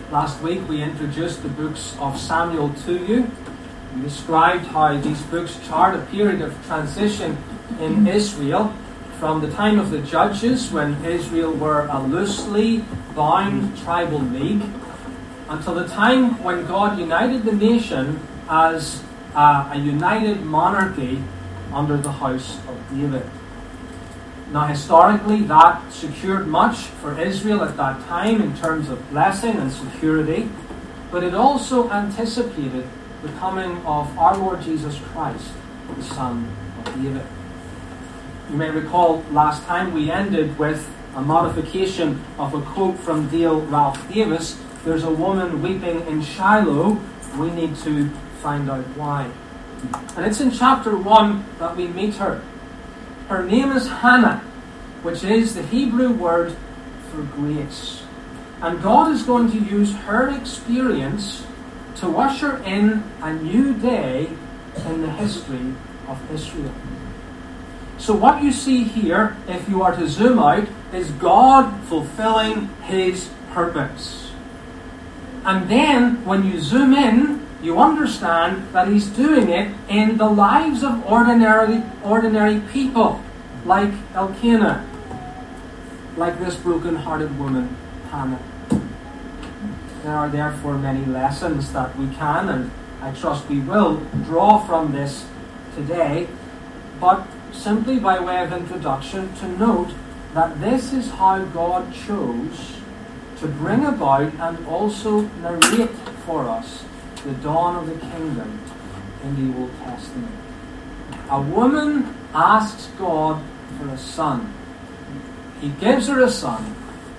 Last week we introduced the books of Samuel to you. We described how these books chart a period of transition in Israel from the time of the Judges, when Israel were a loosely bound tribal league, until the time when God united the nation as a united monarchy under the house of David. Now, historically, that secured much for Israel at that time in terms of blessing and security, but it also anticipated the coming of our Lord Jesus Christ, the Son of David. You may recall last time we ended with a modification of a quote from Dale Ralph Davis: "There's a woman weeping in Shiloh. We need to find out why." And it's in chapter 1 that we meet her. Her name is Hannah, which is the Hebrew word for grace. And God is going to use her experience to usher in a new day in the history of Israel. So what you see here, if you are to zoom out, is God fulfilling His purpose. And then, when you zoom in, you understand that He's doing it in the lives of ordinary people, like Elkanah, like this broken-hearted woman, Hannah. There are therefore many lessons that we can, and I trust we will, draw from this today, but simply by way of introduction, to note that this is how God chose to bring about and also narrate for us the dawn of the kingdom in the Old Testament. A woman asks God for a son. He gives her a son,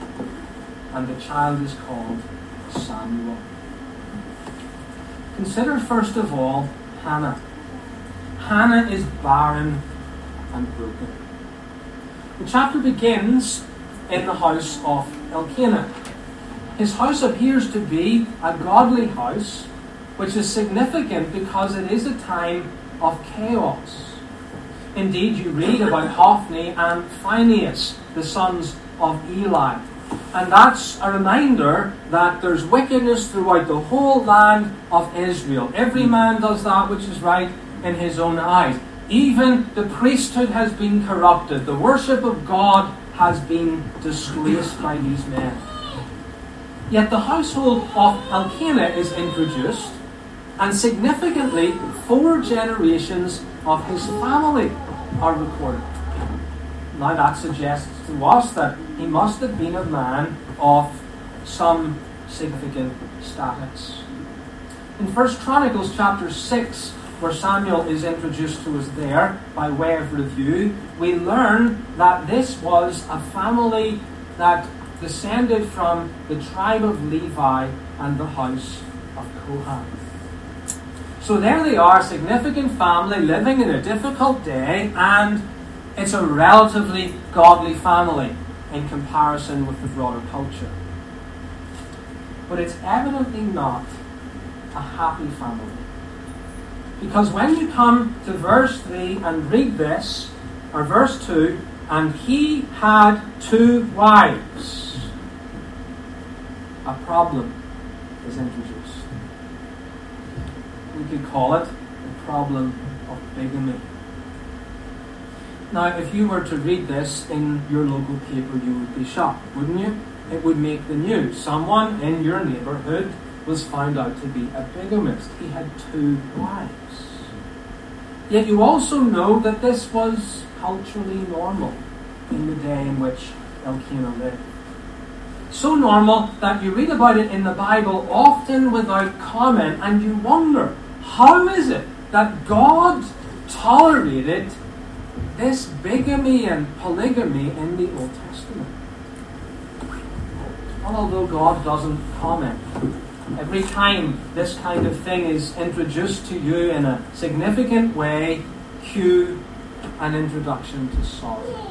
and the child is called Samuel. Consider first of all Hannah. Hannah is barren and broken. The chapter begins in the house of Elkanah. His house appears to be a godly house, which is significant because it is a time of chaos. Indeed, you read about Hophni and Phinehas, the sons of Eli. And that's a reminder that there's wickedness throughout the whole land of Israel. Every man does that which is right in his own eyes. Even the priesthood has been corrupted. The worship of God has been disgraced by these men. Yet the household of Elkanah is introduced, and significantly, 4 generations of his family are recorded. Now that suggests to us that he must have been a man of some significant status. In 1 Chronicles chapter 6, where Samuel is introduced to us there, by way of review, we learn that this was a family that descended from the tribe of Levi and the house of Kohath. So there they are, a significant family living in a difficult day, and it's a relatively godly family in comparison with the broader culture. But it's evidently not a happy family. Because when you come to verse 3 and read this, or verse 2, and he had 2 wives, a problem is introduced. We could call it the problem of bigamy. Now, if you were to read this in your local paper, you would be shocked, wouldn't you? It would make the news. Someone in your neighbourhood was found out to be a bigamist. He had 2 wives. Yet you also know that this was culturally normal in the day in which Elkanah lived. So normal that you read about it in the Bible often without comment, and you wonder, how is it that God tolerated this bigamy and polygamy in the Old Testament? Well, although God doesn't comment, every time this kind of thing is introduced to you in a significant way, cue an introduction to sorrow.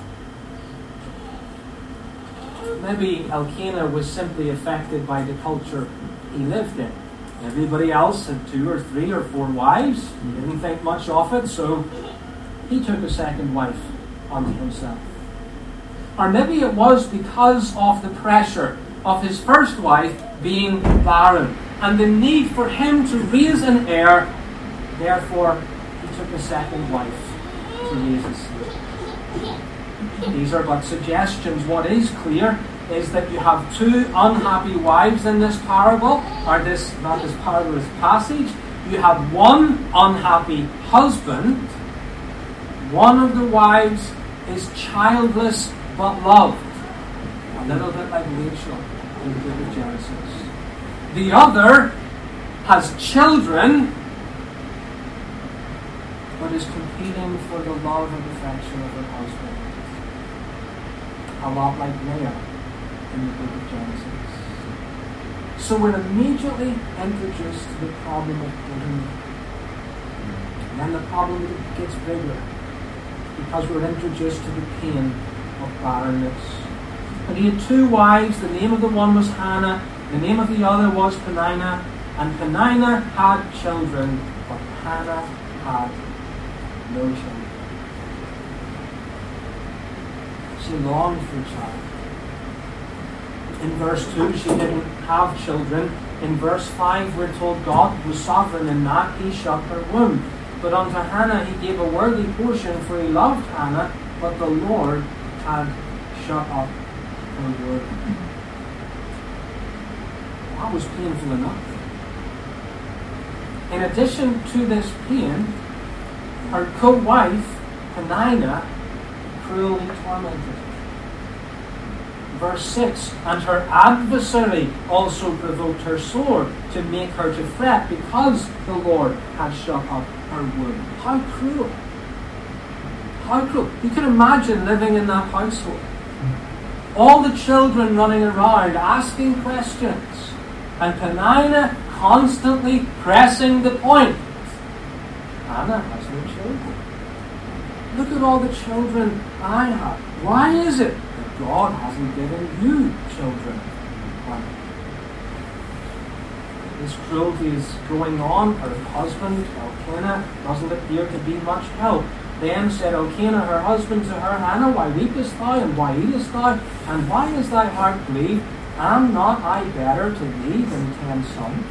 Maybe Elkanah was simply affected by the culture he lived in. Everybody else had 2 or 3 or 4 wives. He didn't think much of it, so he took a second wife unto himself. Or maybe it was because of the pressure of his first wife being barren, and the need for him to raise an heir. Therefore, he took a second wife to raise his seed. These are but suggestions. What is clear is that you have two unhappy wives in this parable, or this passage. You have one unhappy husband. One of the wives is childless but loved, a little bit like Rachel in the book of Genesis. The other has children, but is competing for the love and affection of her husband. A lot like Leah in the book of Genesis. So we're immediately introduced to the problem of polygamy. And then the problem gets bigger, because we're introduced to the pain of barrenness. And he had two wives. The name of the one was Hannah. The name of the other was Peninnah. And Peninnah had children, but Hannah had no children. She longed for a child. In verse 2, she didn't have children. In verse 5, we're told God was sovereign in that he shut her womb. But unto Hannah he gave a worthy portion, for he loved Hannah, but the Lord had shut up her womb. That was painful enough. In addition to this pain, her co-wife, Peninnah, cruelly tormented her. Verse 6, and her adversary also provoked her sore to make her to fret, because the Lord had shut up her womb. How cruel. How cruel. You can imagine living in that household. All the children running around asking questions, and Peninnah constantly pressing the point. Hannah has no children. Look at all the children I have. Why is it that God hasn't given you children? Why? This cruelty is going on. Her husband, Elkanah, doesn't appear to be much help. Then said Elkanah, her husband, to her, Hannah, why weepest thou, and why eatest thou, and why is thy heart grieved? Am not I better to thee than 10 sons?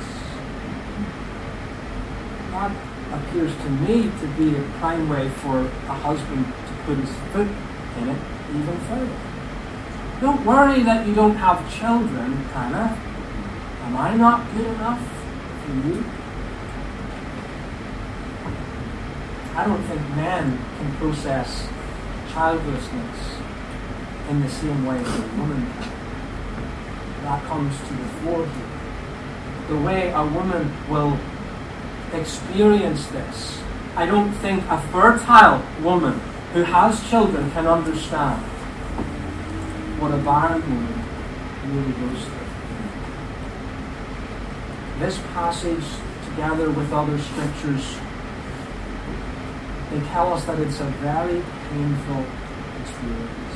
That appears to me to be a prime way for a husband to put his foot in it even further. Don't worry that you don't have children, Hannah. Am I not good enough for you? I don't think men can process childlessness in the same way as a woman can. That comes to the fore here. The way a woman will experience this, I don't think a fertile woman who has children can understand what a barren woman really goes through. This passage, together with other scriptures, they tell us that it's a very painful experience.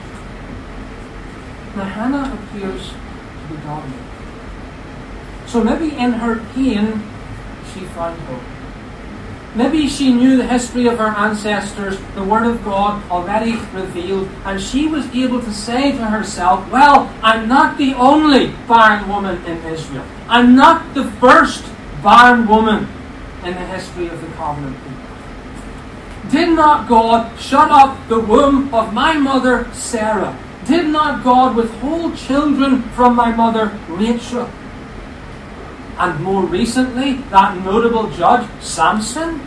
Now, Hannah appears to be godly. So maybe in her pain, she found hope. Maybe she knew the history of her ancestors, the Word of God already revealed, and she was able to say to herself, well, I'm not the only barren woman in Israel. I'm not the first barren woman in the history of the covenant people. Did not God shut up the womb of my mother Sarah? Did not God withhold children from my mother Rachel? And more recently, that notable judge Samson,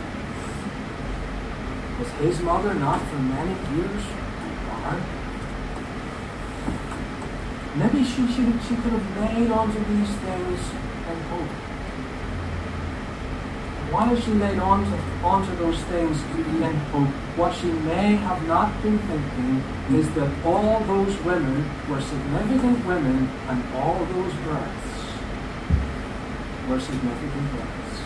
was his mother not for many years barren? Maybe she could have laid onto these things in hope. Why has she laid onto those things in hope? What she may have not been thinking is that all those women were significant women, and all those births were significant births.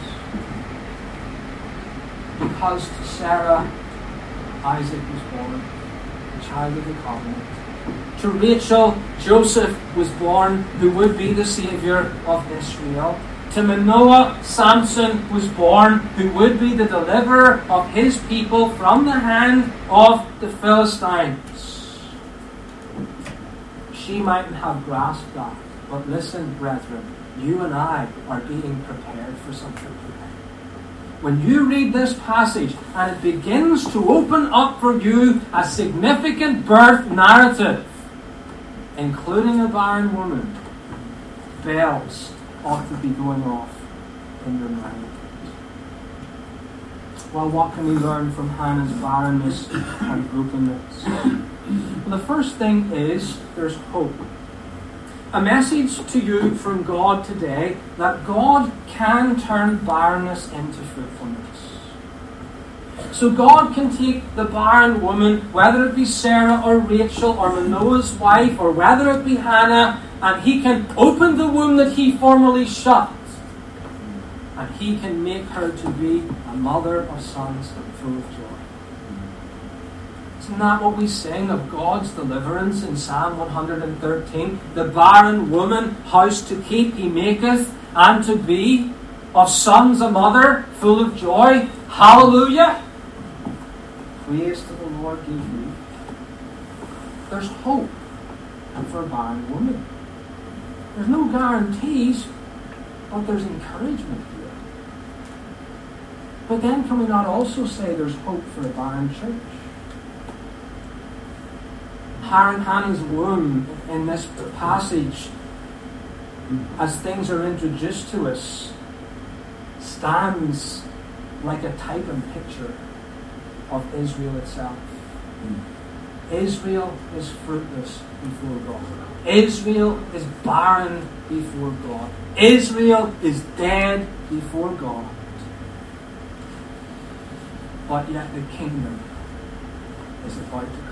Because to Sarah, Isaac was born, the child of the covenant. To Rachel, Joseph was born, who would be the Saviour of Israel. To Manoah, Samson was born, who would be the deliverer of his people from the hand of the Philistines. She mightn't have grasped that But listen, brethren, you and I are being prepared for something today. When you read this passage and it begins to open up for you a significant birth narrative, including a barren woman, bells ought to be going off in your mind. Well, what can we learn from Hannah's barrenness and brokenness? Well, the first thing is there's hope. A message to you from God today that God can turn barrenness into fruitfulness. So God can take the barren woman, whether it be Sarah or Rachel or Manoah's wife, or whether it be Hannah, and He can open the womb that He formerly shut. And He can make her to be a mother of sons full of joy. Isn't that what we sing of God's deliverance in Psalm 113? The barren woman, house to keep He maketh, and to be of sons a mother, full of joy. Hallelujah! Praise to the Lord give you. There's hope for a barren woman. There's no guarantees, but there's encouragement here. But then can we not also say there's hope for a barren church? Hannah's womb in this passage, as things are introduced to us, stands like a type and picture of Israel itself. Israel is fruitless before God. Israel is barren before God. Israel is dead before God. But yet the kingdom is about to come.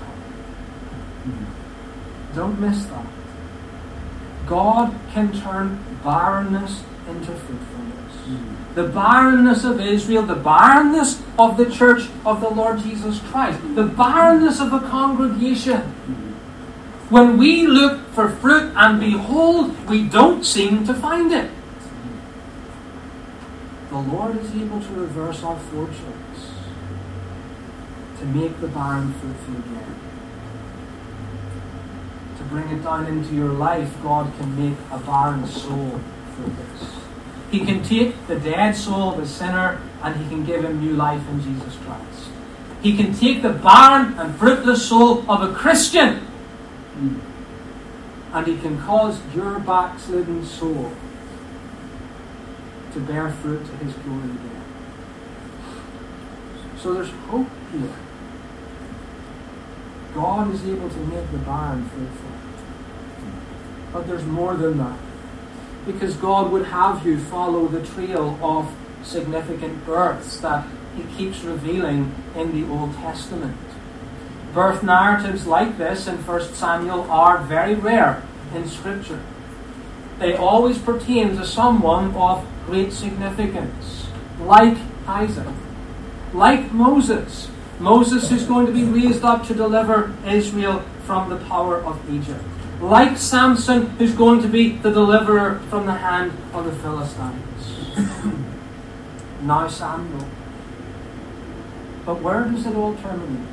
Don't miss that. God can turn barrenness into fruitfulness. The barrenness of Israel, the barrenness of the church of the Lord Jesus Christ, the barrenness of a congregation. When we look for fruit and behold, we don't seem to find it. The Lord is able to reverse our fortunes, to make the barren fruitful again. To bring it down into your life, God can make a barren soul fruitless. He can take the dead soul of a sinner and He can give him new life in Jesus Christ. He can take the barren and fruitless soul of a Christian and He can cause your backslidden soul to bear fruit to His glory again. So there's hope here. God is able to make the barren fruitful. But there's more than that. Because God would have you follow the trail of significant births that He keeps revealing in the Old Testament. Birth narratives like this in 1 Samuel are very rare in Scripture. They always pertain to someone of great significance, like Isaac, like Moses. Moses is going to be raised up to deliver Israel from the power of Egypt. Like Samson, who's going to be the deliverer from the hand of the Philistines. Now Samuel. But where does it all terminate?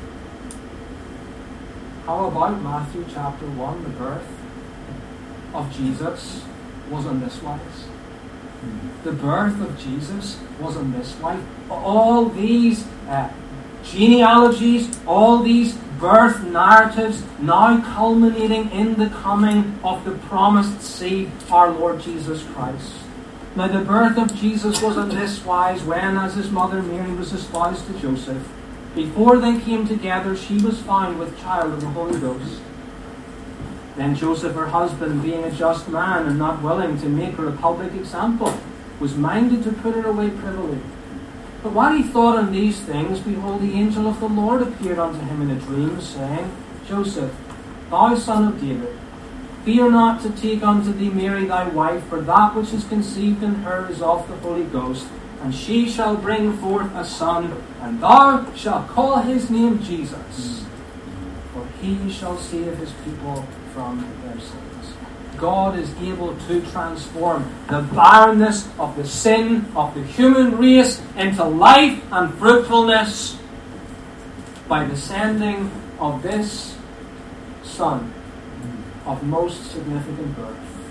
How about Matthew chapter 1, the birth of Jesus was on this wise? The birth of Jesus was on this wise. All these genealogies, all these birth narratives now culminating in the coming of the promised seed, our Lord Jesus Christ. Now the birth of Jesus was on this wise when, as His mother Mary was espoused to Joseph, before they came together, she was found with child of the Holy Ghost. Then Joseph, her husband, being a just man and not willing to make her a public example, was minded to put her away privily. But while he thought on these things, behold, the angel of the Lord appeared unto him in a dream, saying, Joseph, thou son of David, fear not to take unto thee Mary thy wife, for that which is conceived in her is of the Holy Ghost, and she shall bring forth a son, and thou shalt call his name Jesus, for he shall save his people from their sins. God is able to transform the barrenness of the sin of the human race into life and fruitfulness by the sending of this Son of most significant birth.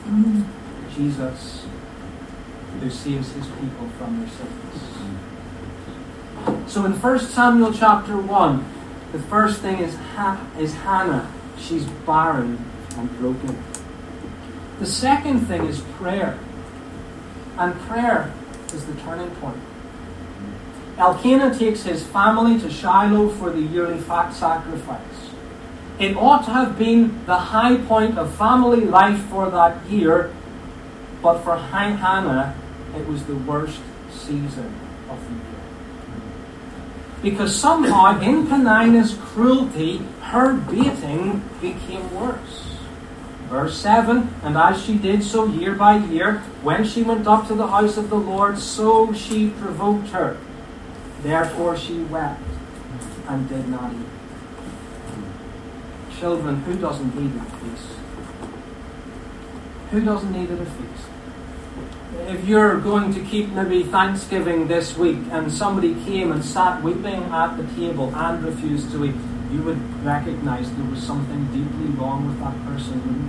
Jesus, who saves his people from their sins. So in 1 Samuel chapter 1, the first thing is Hannah. She's barren and broken. The second thing is prayer. And prayer is the turning point. Elkanah takes his family to Shiloh for the yearly fat sacrifice. It ought to have been the high point of family life for that year, but for Hannah, it was the worst season of the year. Because somehow, in Peninnah's cruelty, her beating became worse. Verse 7, and as she did so year by year, when she went up to the house of the Lord, so she provoked her. Therefore she wept and did not eat. Children, who doesn't need a feast? Who doesn't need a feast? If you're going to keep maybe Thanksgiving this week and somebody came and sat weeping at the table and refused to eat, you would recognize there was something deeply wrong with that person, wouldn't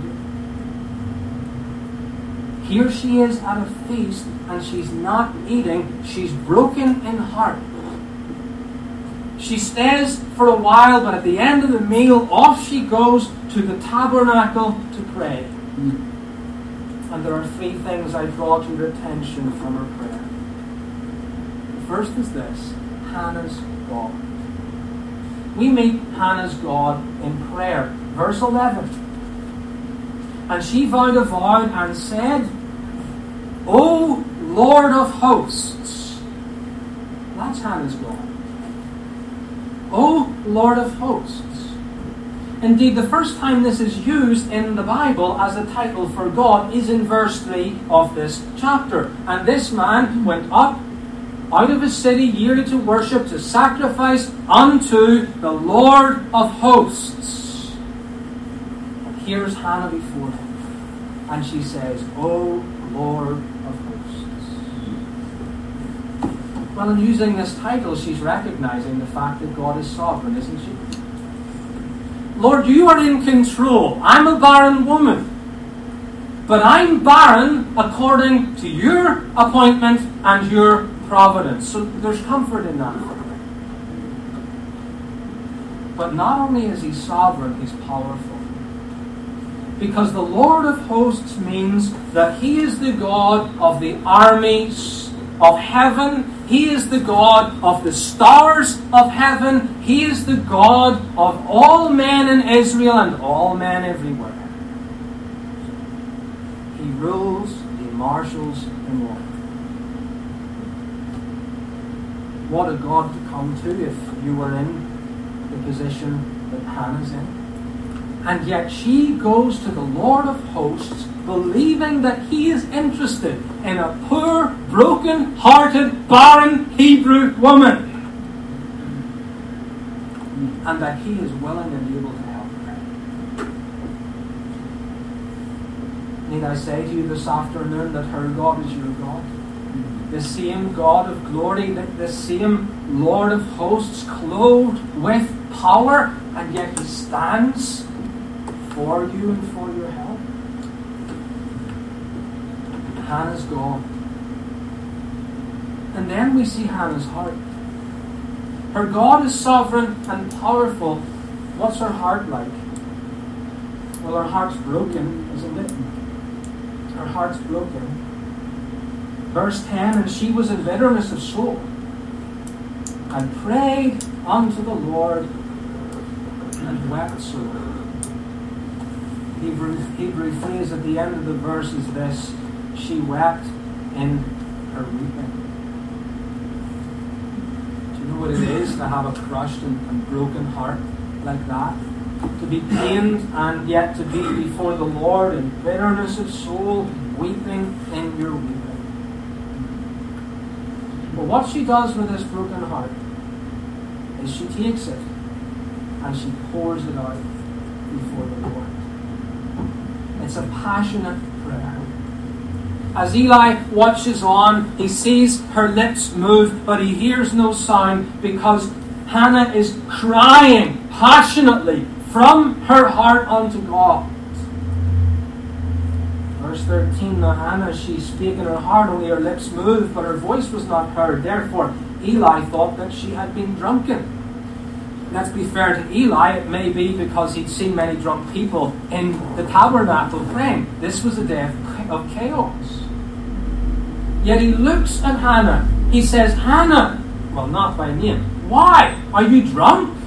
you? Here she is at a feast and she's not eating. She's broken in heart. She stays for a while, but at the end of the meal, off she goes to the tabernacle to pray. And there are three things I draw to your attention from her prayer. The first is this: Hannah's God. We meet Hannah's God in prayer. Verse 11. And she vowed a vow and said, O Lord of hosts. That's Hannah's God. O Lord of hosts. Indeed, the first time this is used in the Bible as a title for God is in verse 3 of this chapter. And this man went up out of his city yearly to worship, to sacrifice unto the Lord of hosts. And here's Hannah before him. And she says, O Lord of hosts. Well, in using this title, she's recognizing the fact that God is sovereign, isn't she? Lord, you are in control. I'm a barren woman. But I'm barren according to your appointment and your providence. So there's comfort in that. But not only is he sovereign, he's powerful. Because the Lord of hosts means that he is the God of the armies of heaven. He is the God of the stars of heaven. He is the God of all men in Israel and all men everywhere. He rules, he marshals them all. What a God to come to if you were in the position that Hannah's in. And yet she goes to the Lord of hosts, believing that he is interested in a poor, broken-hearted, barren Hebrew woman. And that he is willing and able to help her. Need I say to you this afternoon that her God is your God? The same God of glory, the same Lord of hosts, clothed with power, and yet he stands for you and for your help. Hannah's God. And then we see Hannah's heart. Her God is sovereign and powerful. What's her heart like? Well, her heart's broken, isn't it? Her heart's broken. Verse 10, and she was in bitterness of soul, and prayed unto the Lord, and wept sore. Hebrew phrase at the end of the verse is this: she wept in her weeping. Do you know what it is to have a crushed and broken heart like that? To be pained and yet to be before the Lord in bitterness of soul, weeping in your weeping. But what she does with this broken heart is she takes it and she pours it out before the Lord. It's a passionate prayer. As Eli watches on, he sees her lips move, but he hears no sound because Hannah is crying passionately from her heart unto God. Verse Verse 13, now Hannah, she spake in her heart, only her lips moved, but her voice was not heard. Therefore Eli thought that she had been drunken. Let's be fair to Eli, it may be because he'd seen many drunk people in the tabernacle praying. This was a day of chaos. Yet he looks at Hannah. He says, Hannah, well, not by name, why? Are you drunk?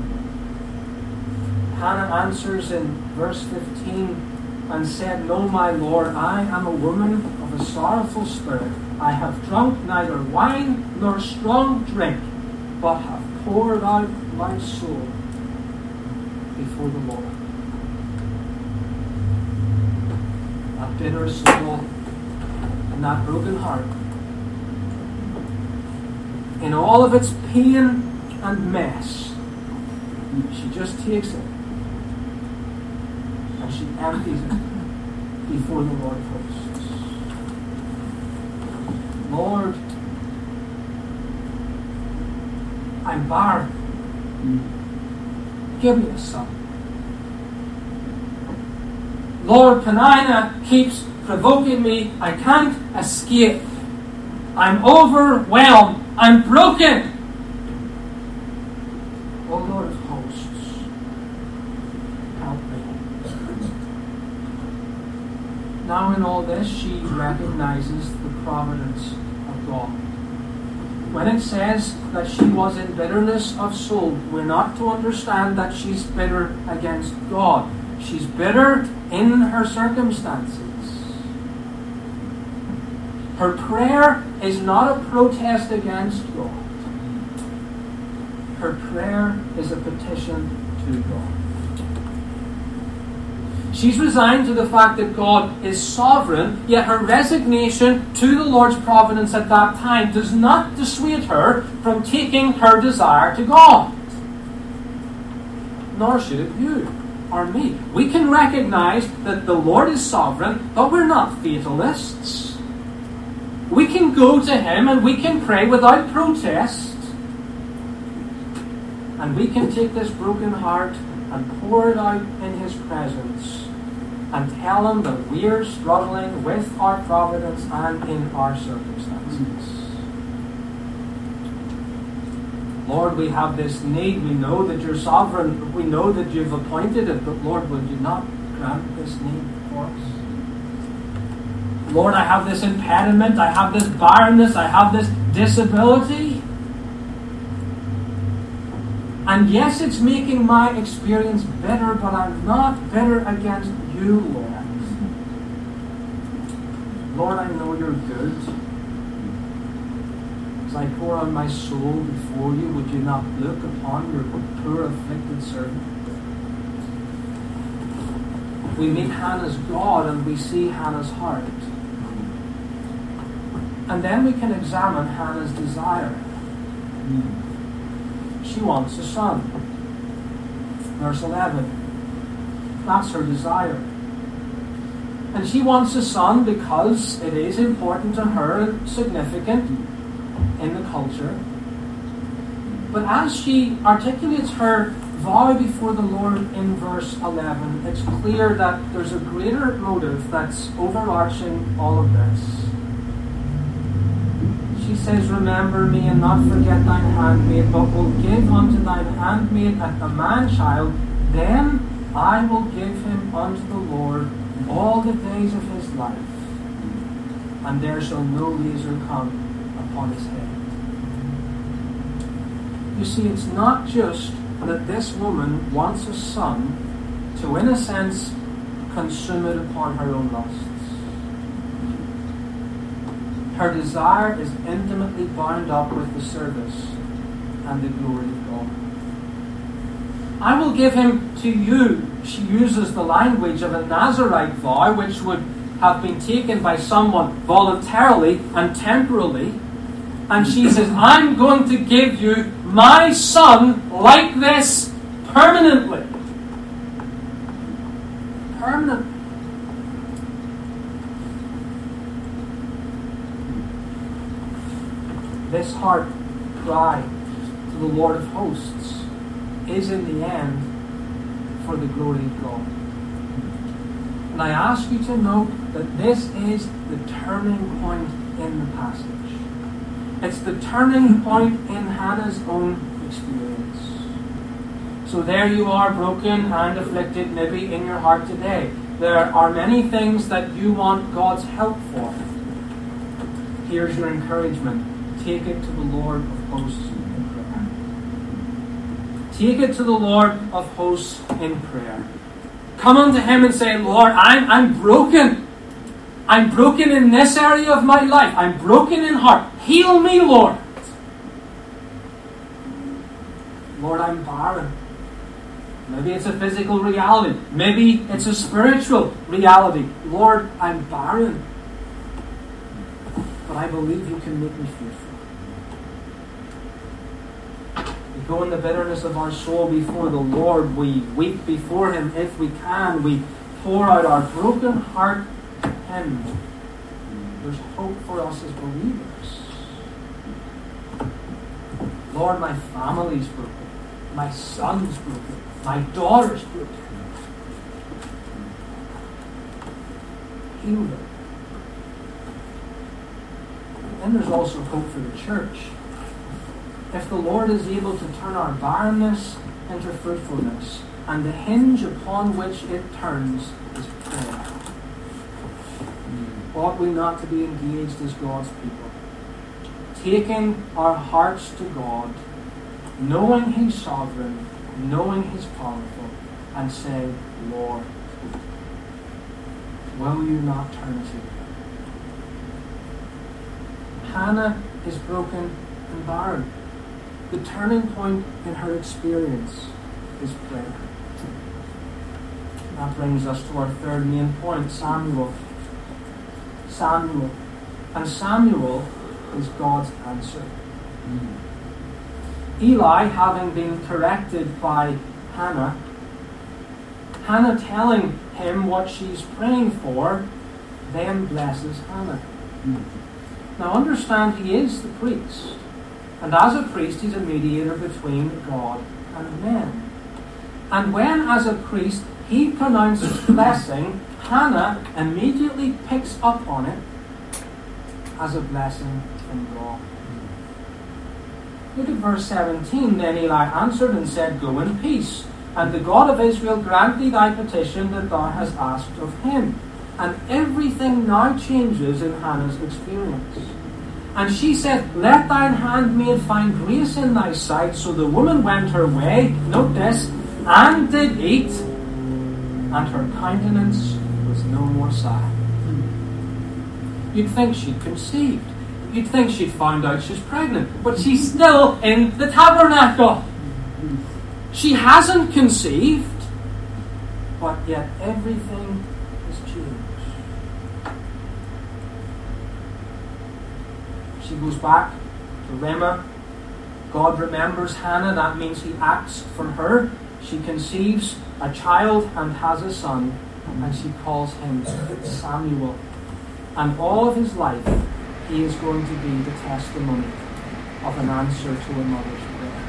Hannah answers in verse 15 and said, No, my Lord, I am a woman of a sorrowful spirit. I have drunk neither wine nor strong drink, but have poured out my soul before the Lord. That bitter soul and that broken heart, in all of its pain and mess, she just takes it and she empties it before the Lord of hosts. Lord, I'm barren. Give me a son. Lord, Penina keeps provoking me. I can't escape. I'm overwhelmed. I'm broken. Oh Lord of hosts, help me. Now in all this, she recognizes the providence of God. When it says that she was in bitterness of soul, we're not to understand that she's bitter against God. She's bitter in her circumstances. Her prayer is not a protest against God. Her prayer is a petition to God. She's resigned to the fact that God is sovereign, yet her resignation to the Lord's providence at that time does not dissuade her from taking her desire to God. Nor should you or me. We can recognize that the Lord is sovereign, but we're not fatalists. We can go to Him and we can pray without protest. And we can take this broken heart and pour it out in His presence and tell Him that we're struggling with our providence and in our circumstances. Lord, we have this need. We know that You're sovereign. We know that You've appointed it. But Lord, would You not grant this need for us? Lord, I have this impediment. I have this barrenness. I have this disability. And yes, it's making my experience bitter, but I'm not bitter against You, Lord. Lord, I know You're good. As I pour out my soul before You, would You not look upon Your poor afflicted servant? We meet Hannah's God and we see Hannah's heart. And then we can examine Hannah's desire. She wants a son. Verse 11. That's her desire. And she wants a son because it is important to her and significant in the culture. But as she articulates her vow before the Lord in verse 11, it's clear that there's a greater motive that's overarching all of this. She says, Remember me and not forget thine handmaid, but will give unto thine handmaid a man-child, then I will give him unto the Lord all the days of his life, and there shall no razor come upon his head. You see, it's not just that this woman wants a son to, in a sense, consume it upon her own lusts. Her desire is intimately bound up with the service and the glory of God. I will give him to you. She uses the language of a Nazirite vow, which would have been taken by someone voluntarily and temporally. And she says, I'm going to give you my son like this permanently. Permanently. This heart cry to the Lord of hosts is in the end for the glory of God. And I ask you to note that this is the turning point in the passage. It's the turning point in Hannah's own experience. So there you are, broken and afflicted, maybe in your heart today. There are many things that you want God's help for. Here's your encouragement. Take it to the Lord of hosts in prayer. Take it to the Lord of hosts in prayer. Come unto Him and say, Lord, I'm broken. I'm broken in this area of my life. I'm broken in heart. Heal me, Lord. Lord, I'm barren. Maybe it's a physical reality. Maybe it's a spiritual reality. Lord, I'm barren. But I believe you can make me fruitful. We go in the bitterness of our soul before the Lord. We weep before Him if we can. We pour out our broken heart to Him. There's hope for us as believers. Lord, my family's broken. My son's broken. My daughter's broken. Heal them. Then there's also hope for the church. If the Lord is able to turn our barrenness into fruitfulness, and the hinge upon which it turns is prayer, ought we not to be engaged as God's people, taking our hearts to God, knowing He's sovereign, knowing He's powerful, and say, Lord, will you not turn us again? Hannah is broken and barren. The turning point in her experience is prayer. That brings us to our third main point, Samuel. Samuel. And Samuel is God's answer. Eli, having been corrected by Hannah telling him what she's praying for, then blesses Hannah. Now understand, he is the priest. And as a priest, he's a mediator between God and men. And when, as a priest, he pronounces blessing, Hannah immediately picks up on it as a blessing from God. Look at verse 17. Then Eli answered and said, Go in peace, and the God of Israel grant thee thy petition that thou hast asked of him. And everything now changes in Hannah's experience. And she said, Let thine handmaid find grace in thy sight. So the woman went her way, note this, and did eat, and her countenance was no more sad. You'd think she'd conceived. You'd think she'd found out she's pregnant. But she's still in the tabernacle. She hasn't conceived, but yet everything has changed. She goes back to Ramah. God remembers Hannah. That means He acts for her. She conceives a child and has a son, and she calls him Samuel. And all of his life, he is going to be the testimony of an answer to a mother's prayer.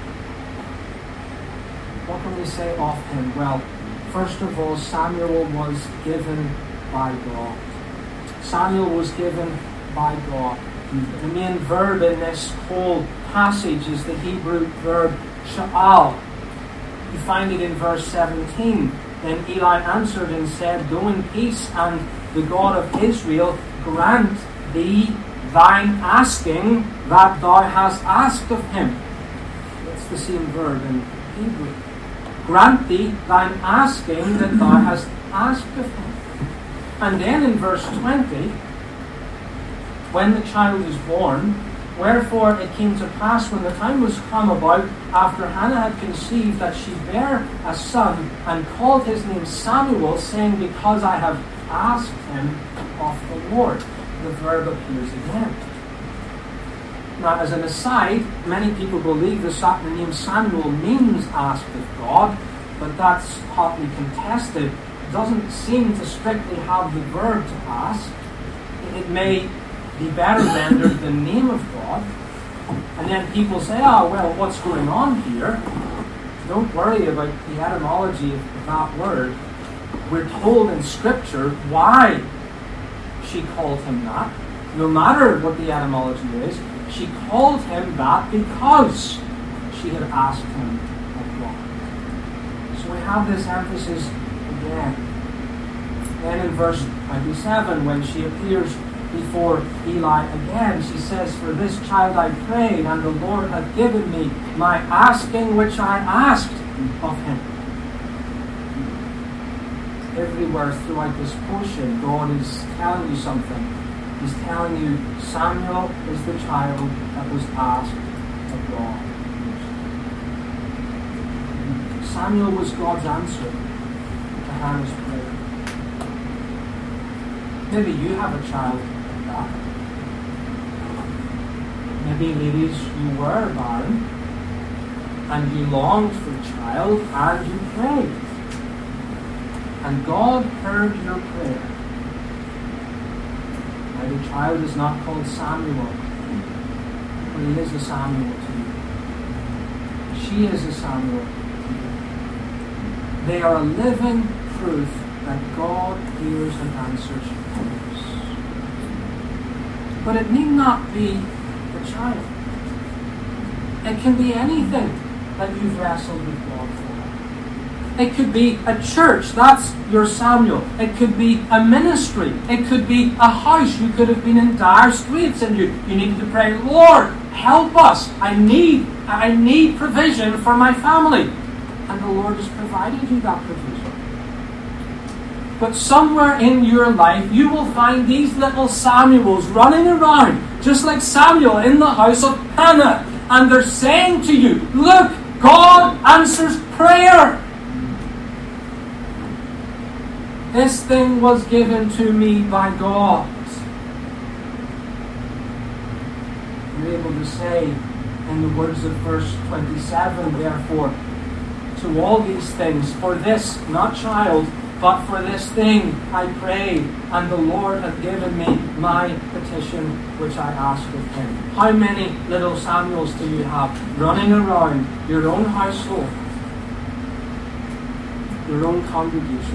What can we say of him? Well, first of all, Samuel was given by God. Samuel was given by God. The main verb in this whole passage is the Hebrew verb sha'al. You find it in verse 17. Then Eli answered and said, Go in peace, and the God of Israel grant thee thine asking that thou hast asked of him. That's the same verb in Hebrew. Grant thee thine asking that thou hast asked of him. And then in verse 20, when the child is born, wherefore it came to pass when the time was come about, after Hannah had conceived, that she bare a son, and called his name Samuel, saying, Because I have asked him of the Lord. The verb appears again. Now, as an aside, many people believe the name Samuel means asked of God, but that's hotly contested. It doesn't seem to strictly have the verb to ask. It may be better rendered the name of God. And then people say, well, what's going on here? Don't worry about the etymology of that word. we're told in Scripture why she called him that. No matter what the etymology is, she called him that because she had asked him of God. So we have this emphasis again. Then in verse 27, when she appears before Eli again, she says, "For this child I prayed, and the Lord hath given me my asking which I asked of him." Everywhere throughout this portion, God is telling you something. He's telling you Samuel is the child that was asked of God. Samuel was God's answer to Hannah's prayer. Maybe you have a child like that. Maybe, ladies, you were barren and you longed for a child and you prayed. And God heard your prayer. Now, the child is not called Samuel, but he is a Samuel to you. She is a Samuel to you. They are a living proof that God hears and answers prayers. But it need not be the child. It can be anything that you've wrestled with God for. It could be a church, that's your Samuel. It could be a ministry. It could be a house. You could have been in dire straits and you needed to pray, "Lord, help us. I need provision for my family." And the Lord has provided you that provision. But somewhere in your life, you will find these little Samuels running around, just like Samuel in the house of Hannah. And they're saying to you, "Look, God answers prayer. This thing was given to me by God." You're able to say, in the words of verse 27, "Therefore, to all these things, for this, not child, but for this thing I prayed, and the Lord hath given me my petition which I asked of him." How many little Samuels do you have running around your own household, your own congregation?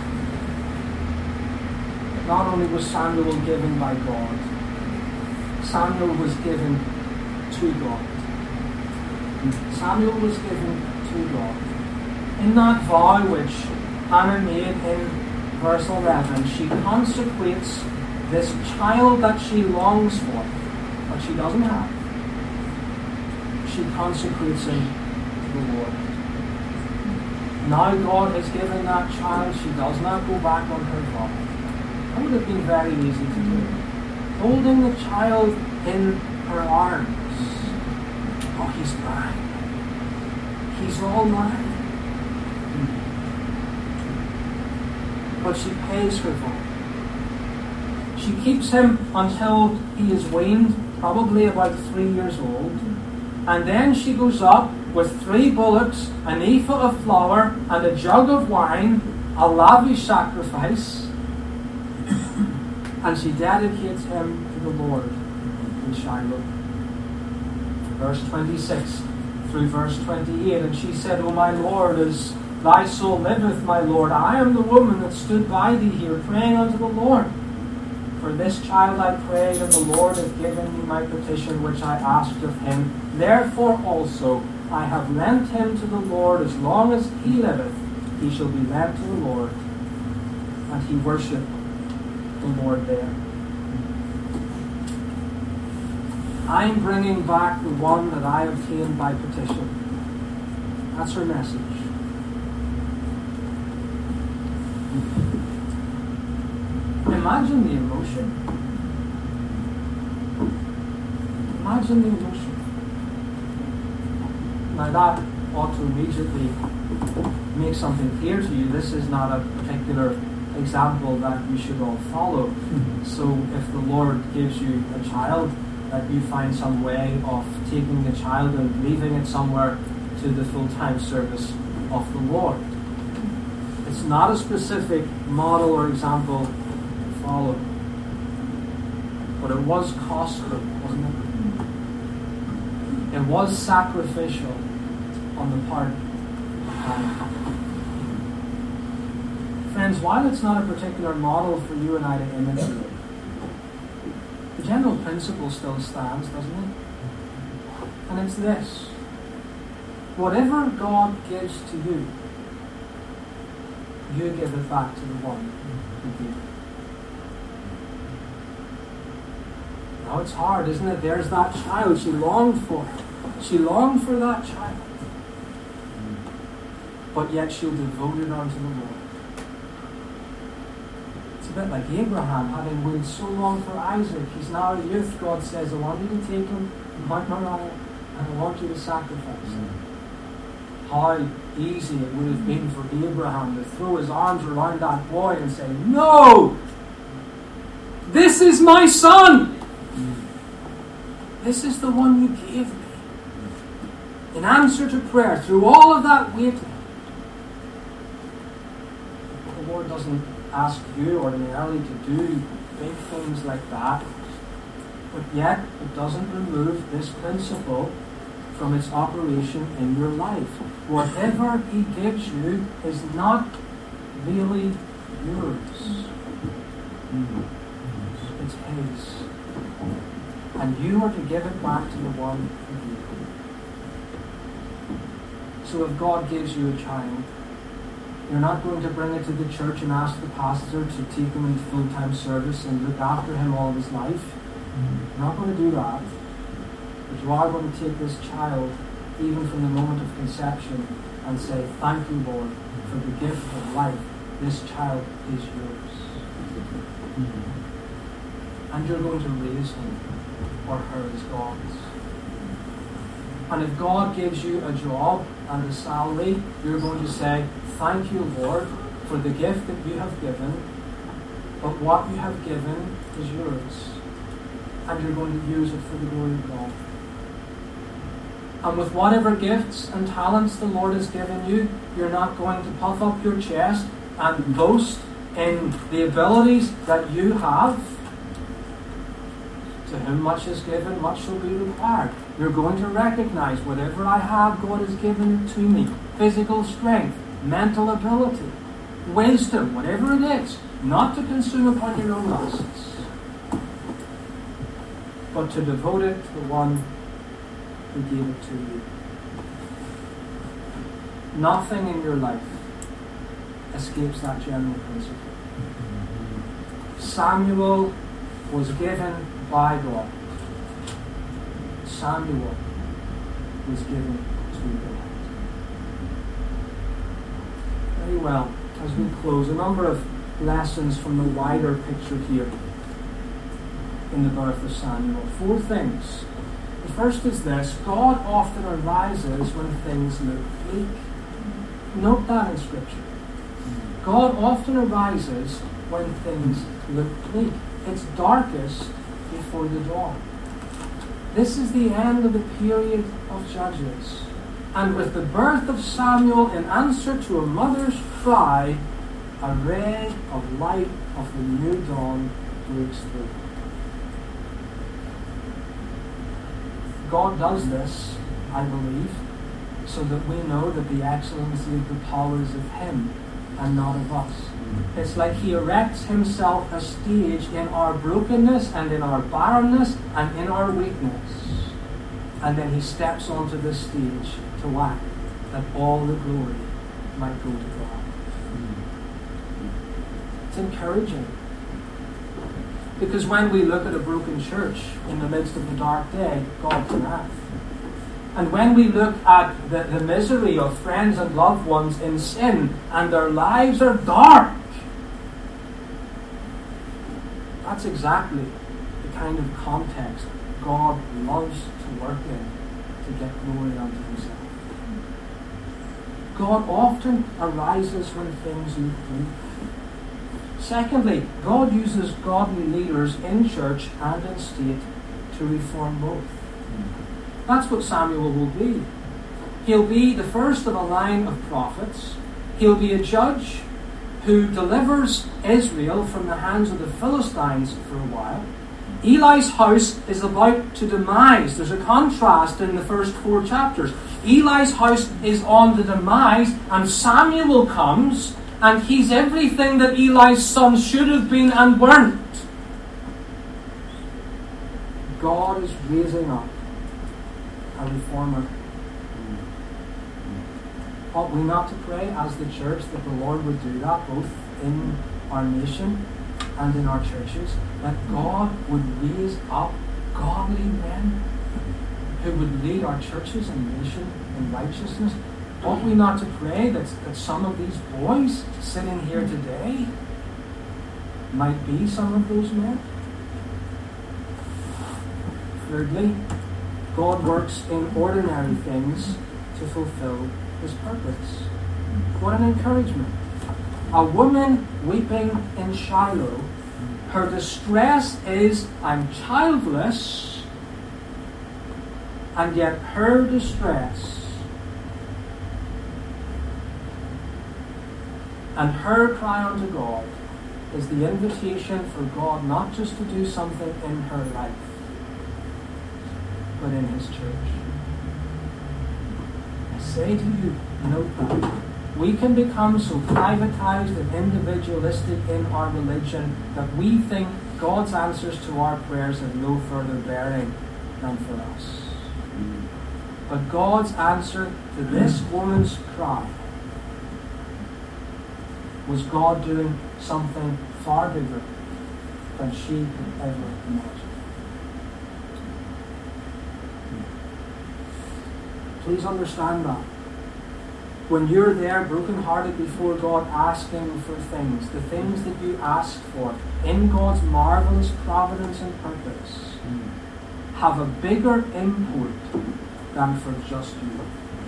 Not only was Samuel given by God, Samuel was given to God. Samuel was given to God. In that vow which Hannah made in verse 11, she consecrates this child that she longs for, but she doesn't have. She consecrates him to the Lord. Now God has given that child, she does not go back on her vow. That would have been very easy to do. Holding the child in her arms. "Oh, he's mine. He's all mine." But she pays her vow. She keeps him until he is weaned, probably about 3 years old. And then she goes up with 3 bullocks, an ephah of flour, and a jug of wine, a lavish sacrifice. And she dedicates him to the Lord in Shiloh. Verse 26 through verse 28. "And she said, O my Lord, as thy soul liveth, my Lord, I am the woman that stood by thee here, praying unto the Lord. For this child I prayed, and the Lord hath given me my petition which I asked of him. Therefore also I have lent him to the Lord. As long as he liveth, he shall be lent to the Lord." And he worshipped the Lord there. "I'm bringing back the one that I obtained by petition." That's her message. Imagine the emotion. Imagine the emotion. Now that ought to immediately make something clear to you. This is not a particular example that you should all follow. So if the Lord gives you a child, that you find some way of taking the child and leaving it somewhere to the full-time service of the Lord. It's not a specific model or example to follow. But it was costly, wasn't it? It was sacrificial on the part of Hannah. friends, while it's not a particular model for you and I to imitate, the general principle still stands, doesn't it? And it's this: whatever God gives to you, you give it back to the one who gave it. Now it's hard, isn't it? There's that child she longed for. She longed for that child. But yet she'll devote it unto the Lord. It's a bit like Abraham, having waited so long for Isaac. He's now a youth. God says, I want you to take him to Mount Moriah, and I want you to sacrifice him. How easy it would have been for Abraham to throw his arms around that boy and say, no! This is my son! This is the one you gave me. In answer to prayer, through all of that waiting, the Lord doesn't ask you ordinarily to do big things like that, but yet it doesn't remove this principle from its operation in your life. Whatever He gives you is not really yours. It's His. And you are to give it back to the one who gave it. So if God gives you a child, you're not going to bring it to the church and ask the pastor to take him into full-time service and look after him all his life. You're not going to do that. But you are going to take this child, even from the moment of conception, and say, thank you, Lord, for the gift of life. This child is yours. And you're going to raise him or her as God's. And if God gives you a job and a salary, you're going to say, thank you, Lord, for the gift that you have given, but what you have given is yours. And you're going to use it for the glory of God. And with whatever gifts and talents the Lord has given you, you're not going to puff up your chest and boast in the abilities that you have. To whom much is given, much shall be required. You're going to recognize whatever I have, God has given to me. Physical strength, mental ability, wisdom, whatever it is, not to consume upon your own lusts, but to devote it to the one who gave it to you. Nothing in your life escapes that general principle. Samuel was given by God. Samuel was given to God. Very well. As we close, a number of lessons from the wider picture here in the birth of Samuel. 4 things. The first is this: God often arises when things look bleak. Note that in Scripture. God often arises when things look bleak. It's darkest before the dawn. This is the end of the period of Judges. And with the birth of Samuel, in answer to a mother's cry, a ray of light of the new dawn breaks through. God does this, I believe, so that we know that the excellency of the power is of Him and not of us. It's like He erects Himself a stage in our brokenness and in our barrenness and in our weakness. And then He steps onto this stage to act that all the glory might go to God. It's encouraging. Because when we look at a broken church in the midst of the dark day, God can act. And when we look at the misery of friends and loved ones in sin, and their lives are dark, that's exactly the kind of context God loves to work in to get glory unto Himself. God often arises when things look bleak. Secondly, God uses godly leaders in church and in state to reform both. That's what Samuel will be. He'll be the first of a line of prophets. He'll be a judge who delivers Israel from the hands of the Philistines for a while. Eli's house is about to demise. There's a contrast in the first 4 chapters. Eli's house is on the demise, and Samuel comes and he's everything that Eli's sons should have been and weren't. God is raising up a reformer. Ought we not to pray as the church that the Lord would do that both in our nation and in our churches, that God would raise up godly men who would lead our churches and nation in righteousness? Ought we not to pray that some of these boys sitting here today might be some of those men? Thirdly, God works in ordinary things to fulfill his purpose. What an encouragement. A woman weeping in Shiloh, her distress is, I'm childless, and yet her distress and her cry unto God is the invitation for God not just to do something in her life, but in his church. I say to you, note that. We can become so privatized and individualistic in our religion that we think God's answers to our prayers have no further bearing than for us. But God's answer to this woman's cry was God doing something far bigger than she could ever imagine. Please understand that. When you're there brokenhearted before God asking for things, the things that you ask for in God's marvelous providence and purpose have a bigger import than for just you.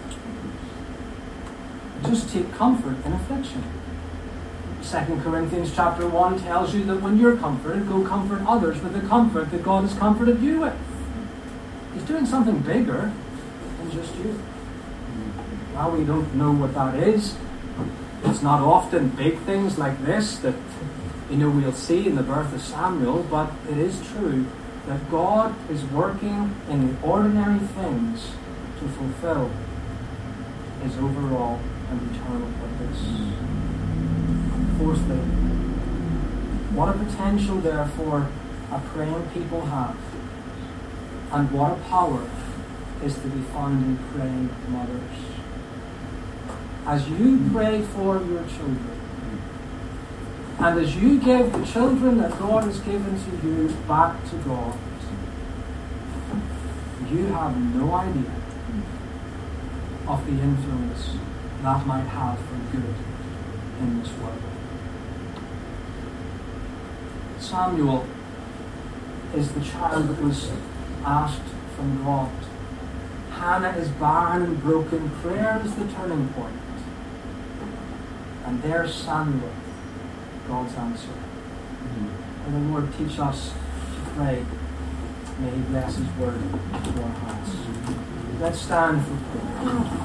Just take comfort in affliction. 2 Corinthians chapter 1 tells you that when you're comforted, go comfort others with the comfort that God has comforted you with. He's doing something bigger than just you. Now we don't know what that is. It's not often big things like this that we'll see in the birth of Samuel, but it is true that God is working in the ordinary things to fulfill his overall and eternal purpose. Fourthly, what a potential therefore a praying people have, and what a power is to be found in praying mothers. As you pray for your children, and as you give the children that God has given to you back to God, you have no idea of the influence that might have for good in this world. Samuel is the child that was asked from God. Hannah is barren and broken. Prayer is the turning point. And there's Samuel, God's answer. And the Lord teach us to pray. May he bless his word to our hearts. Let's stand for prayer.